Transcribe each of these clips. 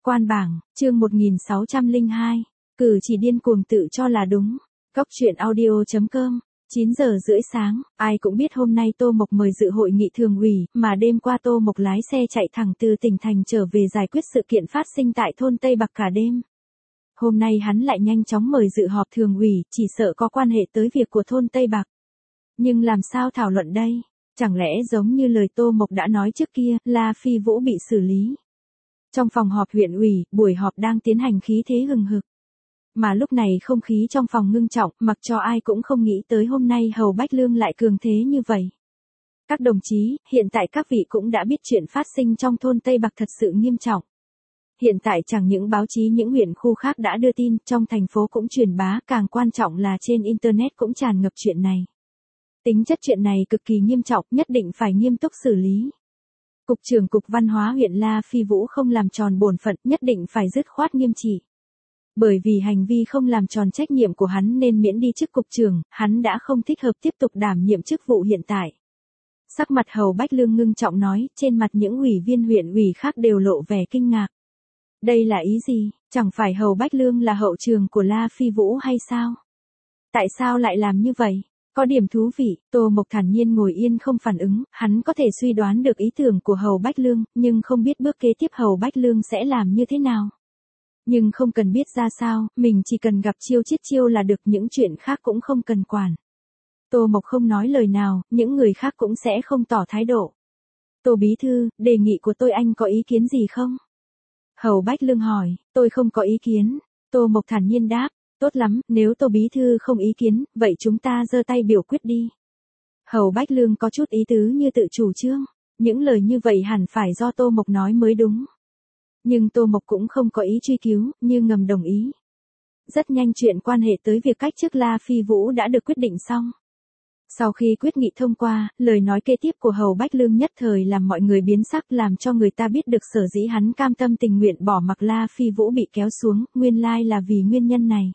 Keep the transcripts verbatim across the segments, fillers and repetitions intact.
Quan bảng, chương một nghìn sáu trăm lẻ hai. Cử chỉ điên cuồng tự cho là đúng. Góc truyện audio chấm com. chín giờ rưỡi sáng, ai cũng biết hôm nay Tô Mộc mời dự hội nghị thường ủy, mà đêm qua Tô Mộc lái xe chạy thẳng từ tỉnh thành trở về giải quyết sự kiện phát sinh tại thôn Tây Bạc cả đêm. Hôm nay hắn lại nhanh chóng mời dự họp thường ủy, chỉ sợ có quan hệ tới việc của thôn Tây Bạc. Nhưng làm sao thảo luận đây? Chẳng lẽ giống như lời Tô Mộc đã nói trước kia, La Phi Vũ bị xử lý? Trong phòng họp huyện ủy, buổi họp đang tiến hành khí thế hừng hực. Mà lúc này không khí trong phòng ngưng trọng, mặc cho ai cũng không nghĩ tới hôm nay Hầu Bách Lương lại cường thế như vậy. Các đồng chí, hiện tại các vị cũng đã biết chuyện phát sinh trong thôn Tây Bạc thật sự nghiêm trọng. Hiện tại chẳng những báo chí những huyện khu khác đã đưa tin, trong thành phố cũng truyền bá, càng quan trọng là trên Internet cũng tràn ngập chuyện này. Tính chất chuyện này cực kỳ nghiêm trọng, nhất định phải nghiêm túc xử lý. Cục trưởng Cục Văn hóa huyện La Phi Vũ không làm tròn bổn phận, nhất định phải dứt khoát nghiêm trị. Bởi vì hành vi không làm tròn trách nhiệm của hắn nên miễn đi chức cục trưởng, hắn đã không thích hợp tiếp tục đảm nhiệm chức vụ hiện tại. Sắc mặt Hầu Bách Lương ngưng trọng nói, trên mặt những ủy viên huyện ủy khác đều lộ vẻ kinh ngạc. Đây là ý gì, chẳng phải Hầu Bách Lương là hậu trường của La Phi Vũ hay sao? Tại sao lại làm như vậy? Có điểm thú vị, Tô Mộc thản nhiên ngồi yên không phản ứng, hắn có thể suy đoán được ý tưởng của Hầu Bách Lương, nhưng không biết bước kế tiếp Hầu Bách Lương sẽ làm như thế nào. Nhưng không cần biết ra sao, mình chỉ cần gặp chiêu chiết chiêu là được, những chuyện khác cũng không cần quản. Tô Mộc không nói lời nào, những người khác cũng sẽ không tỏ thái độ. Tô Bí Thư, đề nghị của tôi anh có ý kiến gì không? Hầu Bách Lương hỏi, tôi không có ý kiến. Tô Mộc thản nhiên đáp, tốt lắm, nếu Tô Bí Thư không ý kiến, vậy chúng ta giơ tay biểu quyết đi. Hầu Bách Lương có chút ý tứ như tự chủ trương. Những lời như vậy hẳn phải do Tô Mộc nói mới đúng. Nhưng Tô Mộc cũng không có ý truy cứu, như ngầm đồng ý. Rất nhanh chuyện quan hệ tới việc cách chức La Phi Vũ đã được quyết định xong. Sau khi quyết nghị thông qua, lời nói kế tiếp của Hầu Bách Lương nhất thời làm mọi người biến sắc, làm cho người ta biết được sở dĩ hắn cam tâm tình nguyện bỏ mặc La Phi Vũ bị kéo xuống, nguyên lai là vì nguyên nhân này.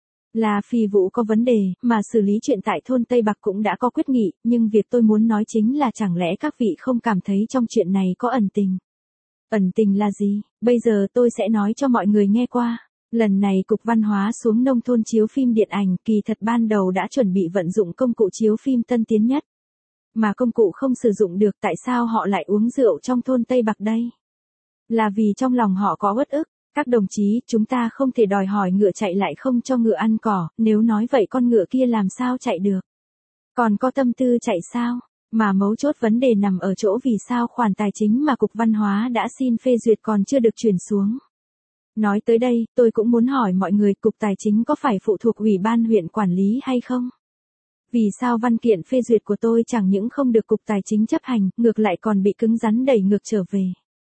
La Phi Vũ có vấn đề, mà xử lý chuyện tại thôn Tây Bạc cũng đã có quyết nghị, nhưng việc tôi muốn nói chính là chẳng lẽ các vị không cảm thấy trong chuyện này có ẩn tình. Ẩn tình là gì? Bây giờ tôi sẽ nói cho mọi người nghe qua. Lần này Cục Văn hóa xuống nông thôn chiếu phim điện ảnh, kỳ thật ban đầu đã chuẩn bị vận dụng công cụ chiếu phim tân tiến nhất. Mà công cụ không sử dụng được, tại sao họ lại uống rượu trong thôn Tây Bạc đây? Là vì trong lòng họ có uất ức. Các đồng chí, chúng ta không thể đòi hỏi ngựa chạy lại không cho ngựa ăn cỏ, nếu nói vậy con ngựa kia làm sao chạy được? Còn có tâm tư chạy sao? Mà mấu chốt vấn đề nằm ở chỗ vì sao khoản tài chính mà Cục Văn hóa đã xin phê duyệt còn chưa được chuyển xuống. Nói tới đây, tôi cũng muốn hỏi mọi người, Cục Tài chính có phải phụ thuộc Ủy ban huyện quản lý hay không? Vì sao văn kiện phê duyệt của tôi chẳng những không được Cục Tài chính chấp hành, ngược lại còn bị cứng rắn đẩy ngược trở về?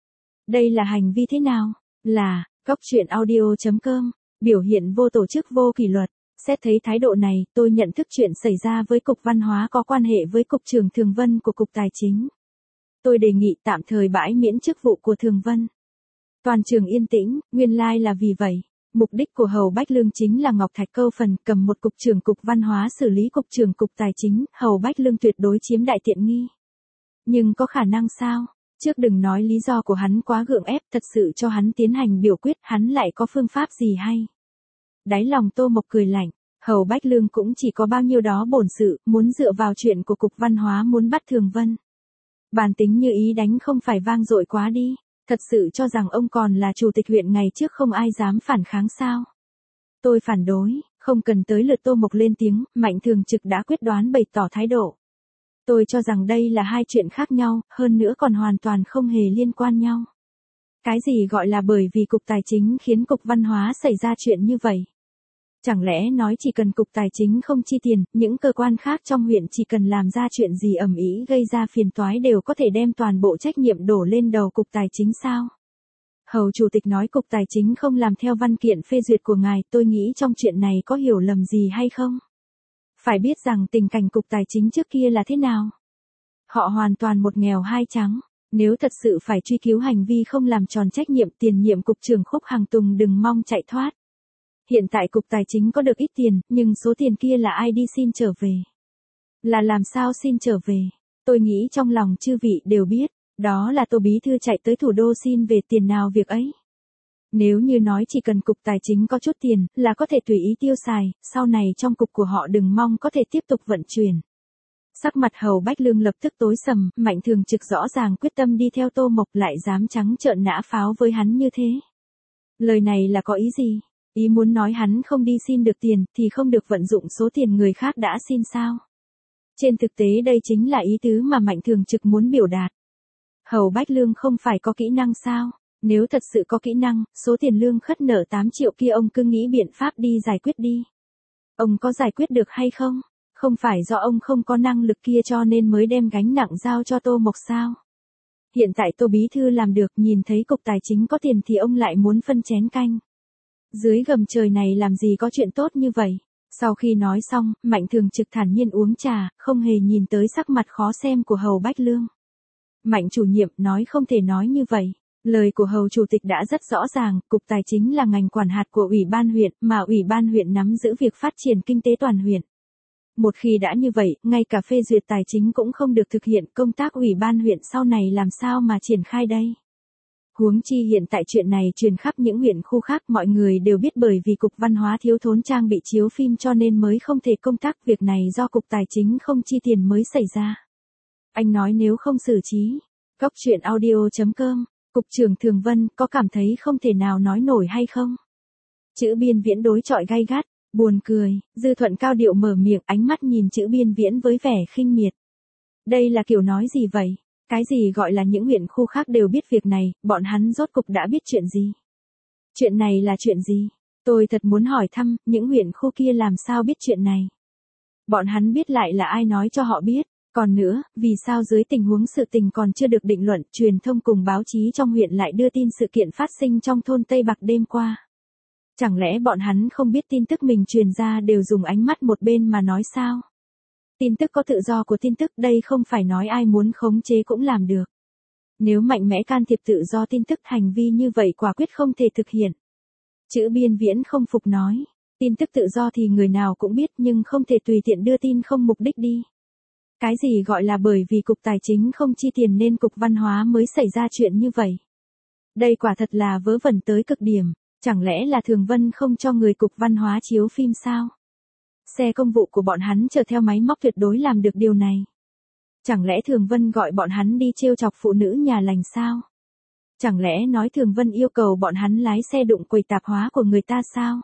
Đây là hành vi thế nào? Là, góc truyện audio chấm com, biểu hiện vô tổ chức vô kỷ luật. Xét thấy thái độ này, tôi nhận thức chuyện xảy ra với Cục Văn hóa có quan hệ với Cục trưởng Thường Vân của Cục Tài chính. Tôi đề nghị tạm thời bãi miễn chức vụ của Thường Vân. Toàn trường yên tĩnh, nguyên lai là vì vậy. Mục đích của Hầu Bách Lương chính là Ngọc Thạch câu phần, cầm một Cục trưởng Cục Văn hóa xử lý Cục trưởng Cục Tài chính, Hầu Bách Lương tuyệt đối chiếm đại tiện nghi. Nhưng có khả năng sao? Trước đừng nói lý do của hắn quá gượng ép, thật sự cho hắn tiến hành biểu quyết, hắn lại có phương pháp gì hay? Đáy lòng Tô Mộc cười lạnh, Hầu Bách Lương cũng chỉ có bao nhiêu đó bổn sự, muốn dựa vào chuyện của Cục Văn hóa muốn bắt Thường Vân. Bản tính như ý đánh không phải vang dội quá đi, thật sự cho rằng ông còn là chủ tịch huyện ngày trước không ai dám phản kháng sao? Tôi phản đối, không cần tới lượt Tô Mộc lên tiếng, Mạnh Thường Trực đã quyết đoán bày tỏ thái độ. Tôi cho rằng đây là hai chuyện khác nhau, hơn nữa còn hoàn toàn không hề liên quan nhau. Cái gì gọi là bởi vì Cục Tài chính khiến Cục Văn hóa xảy ra chuyện như vậy? Chẳng lẽ nói chỉ cần Cục Tài chính không chi tiền, những cơ quan khác trong huyện chỉ cần làm ra chuyện gì ầm ĩ gây ra phiền toái đều có thể đem toàn bộ trách nhiệm đổ lên đầu Cục Tài chính sao? Hầu Chủ tịch nói Cục Tài chính không làm theo văn kiện phê duyệt của ngài, tôi nghĩ trong chuyện này có hiểu lầm gì hay không? Phải biết rằng tình cảnh Cục Tài chính trước kia là thế nào? Họ hoàn toàn một nghèo hai trắng. Nếu thật sự phải truy cứu hành vi không làm tròn trách nhiệm, tiền nhiệm Cục trưởng Khúc Hằng Tùng đừng mong chạy thoát. Hiện tại Cục Tài chính có được ít tiền, nhưng số tiền kia là ai đi xin trở về? Là làm sao xin trở về? Tôi nghĩ trong lòng chư vị đều biết, đó là Tô Bí Thư chạy tới thủ đô xin về tiền nào việc ấy. Nếu như nói chỉ cần cục tài chính có chút tiền là có thể tùy ý tiêu xài, sau này trong cục của họ đừng mong có thể tiếp tục vận chuyển. Sắc mặt Hầu Bách Lương lập tức tối sầm, Mạnh Thường Trực rõ ràng quyết tâm đi theo Tô Mộc lại dám trắng trợn nã pháo với hắn như thế. Lời này là có ý gì? Ý muốn nói hắn không đi xin được tiền thì không được vận dụng số tiền người khác đã xin sao? Trên thực tế đây chính là ý tứ mà Mạnh Thường Trực muốn biểu đạt. Hầu Bách Lương không phải có kỹ năng sao? Nếu thật sự có kỹ năng, số tiền lương khất nợ tám triệu kia ông cứ nghĩ biện pháp đi giải quyết đi. Ông có giải quyết được hay không? Không phải do ông không có năng lực kia cho nên mới đem gánh nặng giao cho Tô Mộc sao? Hiện tại Tô Bí Thư làm được, nhìn thấy cục tài chính có tiền thì ông lại muốn phân chén canh. Dưới gầm trời này làm gì có chuyện tốt như vậy? Sau khi nói xong, Mạnh Thường Trực thản nhiên uống trà, không hề nhìn tới sắc mặt khó xem của Hầu Bách Lương. Mạnh chủ nhiệm nói không thể nói như vậy. Lời của Hầu Chủ tịch đã rất rõ ràng, Cục Tài chính là ngành quản hạt của Ủy ban huyện, mà Ủy ban huyện nắm giữ việc phát triển kinh tế toàn huyện. Một khi đã như vậy, ngay cả phê duyệt tài chính cũng không được thực hiện, công tác Ủy ban huyện sau này làm sao mà triển khai đây? Huống chi hiện tại chuyện này truyền khắp những huyện khu khác, mọi người đều biết bởi vì Cục Văn hóa thiếu thốn trang bị chiếu phim cho nên mới không thể công tác, việc này do Cục Tài chính không chi tiền mới xảy ra. Anh nói nếu không xử trí, Cóc truyện audio chấm com, Cục trưởng Thường Vân có cảm thấy không thể nào nói nổi hay không? Chữ Biên Viễn đối chọi gay gắt, buồn cười, Dư Thuận cao điệu mở miệng, ánh mắt nhìn Chữ Biên Viễn với vẻ khinh miệt. Đây là kiểu nói gì vậy? Cái gì gọi là những huyện khu khác đều biết việc này, bọn hắn rốt cục đã biết chuyện gì? Chuyện này là chuyện gì? Tôi thật muốn hỏi thăm, những huyện khu kia làm sao biết chuyện này? Bọn hắn biết lại là ai nói cho họ biết? Còn nữa, vì sao dưới tình huống sự tình còn chưa được định luận, truyền thông cùng báo chí trong huyện lại đưa tin sự kiện phát sinh trong thôn Tây Bạc đêm qua? Chẳng lẽ bọn hắn không biết tin tức mình truyền ra đều dùng ánh mắt một bên mà nói sao? Tin tức có tự do của tin tức, đây không phải nói ai muốn khống chế cũng làm được. Nếu mạnh mẽ can thiệp tự do tin tức, hành vi như vậy quả quyết không thể thực hiện. Chữ Biên Viễn không phục nói, tin tức tự do thì người nào cũng biết nhưng không thể tùy tiện đưa tin không mục đích đi. Cái gì gọi là bởi vì Cục Tài chính không chi tiền nên Cục Văn hóa mới xảy ra chuyện như vậy? Đây quả thật là vớ vẩn tới cực điểm, chẳng lẽ là Thường Vân không cho người Cục Văn hóa chiếu phim sao? Xe công vụ của bọn hắn chở theo máy móc tuyệt đối làm được điều này. Chẳng lẽ Thường Vân gọi bọn hắn đi trêu chọc phụ nữ nhà lành sao? Chẳng lẽ nói Thường Vân yêu cầu bọn hắn lái xe đụng quầy tạp hóa của người ta sao?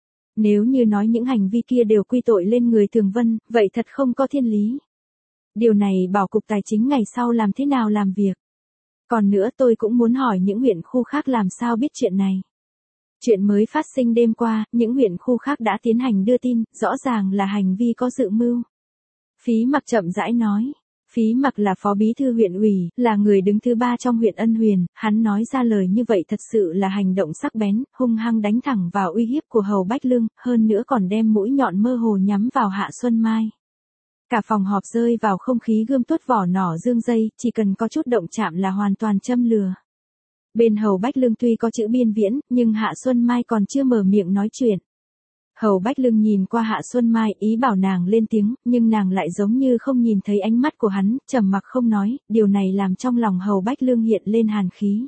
Nếu như nói những hành vi kia đều quy tội lên người Thường Vân, vậy thật không có thiên lý. Điều này bảo Cục Tài chính ngày sau làm thế nào làm việc. Còn nữa tôi cũng muốn hỏi những huyện khu khác làm sao biết chuyện này. Chuyện mới phát sinh đêm qua, những huyện khu khác đã tiến hành đưa tin, rõ ràng là hành vi có dự mưu. Phí Mặc chậm rãi nói. Phí Mặc là phó bí thư huyện ủy, là người đứng thứ ba trong huyện Ân Huyền, hắn nói ra lời như vậy thật sự là hành động sắc bén, hung hăng đánh thẳng vào uy hiếp của Hầu Bách Lương, hơn nữa còn đem mũi nhọn mơ hồ nhắm vào Hạ Xuân Mai. Cả phòng họp rơi vào không khí gươm tuốt vỏ nỏ dương dây, chỉ cần có chút động chạm là hoàn toàn châm lừa. Bên Hầu Bách Lương tuy có Chữ Biên Viễn, nhưng Hạ Xuân Mai còn chưa mở miệng nói chuyện. Hầu Bách Lương nhìn qua Hạ Xuân Mai, ý bảo nàng lên tiếng, nhưng nàng lại giống như không nhìn thấy ánh mắt của hắn, trầm mặc không nói, điều này làm trong lòng Hầu Bách Lương hiện lên hàn khí.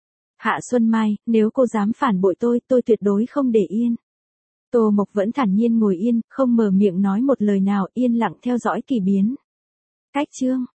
Hạ Xuân Mai, nếu cô dám phản bội tôi, tôi tuyệt đối không để yên. Tô Mộc vẫn thản nhiên ngồi yên, không mở miệng nói một lời nào, yên lặng theo dõi kỳ biến. Cách chương